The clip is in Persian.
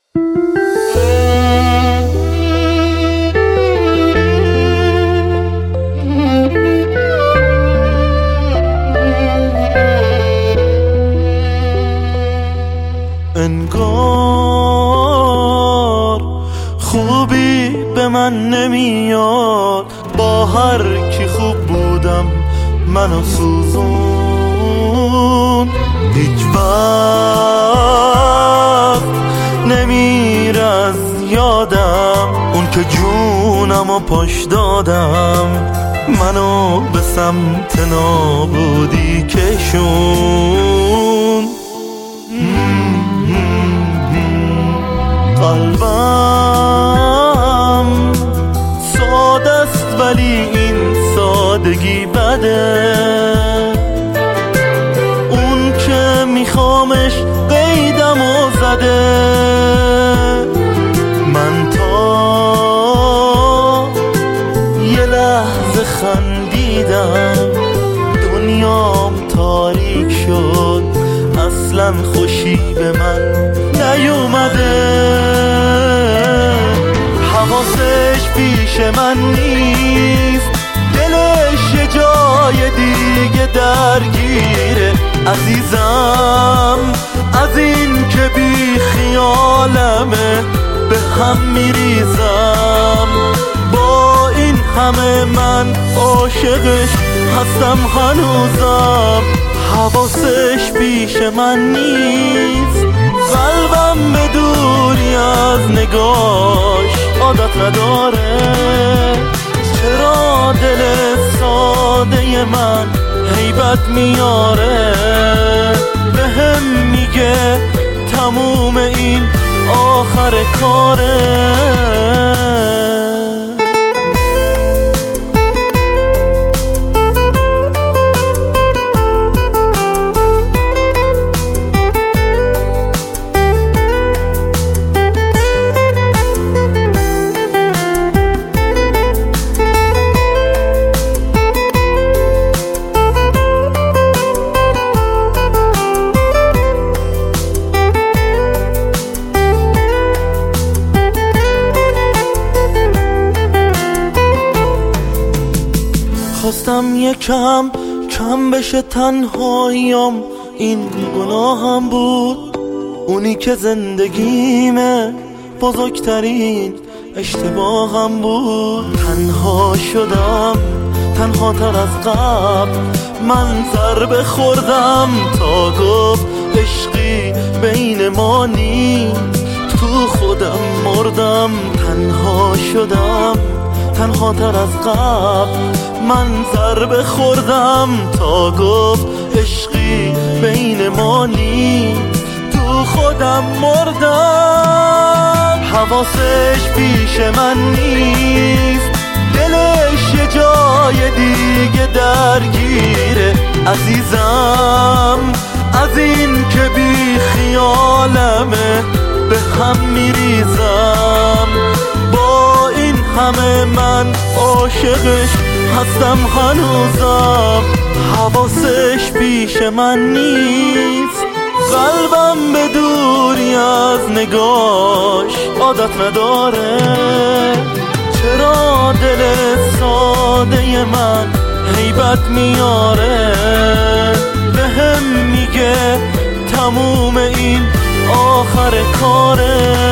انگار خوبی به من نمیاد، با هر کی خوب بودم منو سوزون. هیچ وقت نمیره از یادم اون که جونمو پاش دادم، منو به سمت نابودی کشون. قلبم ساده است ولی این سادگی بده، اون که میخوامش قیدمو زده. من تا یه لحظه خندیدم دنیام تاریک شد، اصلا خوشی به من نیومده. حواسش پیش من نیست، دلش یه جای دیگه درگیره. عزیزم از این که بی خیالمه به هم میریزم، با این همه من عاشقش هستم هنوزم. حواسش پیش من نیست، قلبم به دوری از نگاش عادت نداره. چرا دل ساده من هیبت میاره، بهم میگه تموم این آخر کاره. خواستم یکم کم بشه تنهاییم، این گناهم بود، اونی که زندگیمه بزرگترین اشتباهم بود. تنها شدم تنها تر از قبل، من ضربه خوردم تا گفت عشقی بین ما نیست، تو خودم مردم. تنها شدم تنها تر از قبل، من ضربه خوردم تا گفت عشقی بین ما نیست، تو خودم مردم. حواسش پیش من نیست، دلش یه جای دیگه درگیره. عزیزم از این که بی خیالمه به هم میریزم، با این همه من عاشقش هستم هنوزم. حواسش پیش من نیست، قلبم به دوری از نگاش عادت نداره. چرا دل ساده من هیبت میاره، بهم میگه تموم این آخر کاره.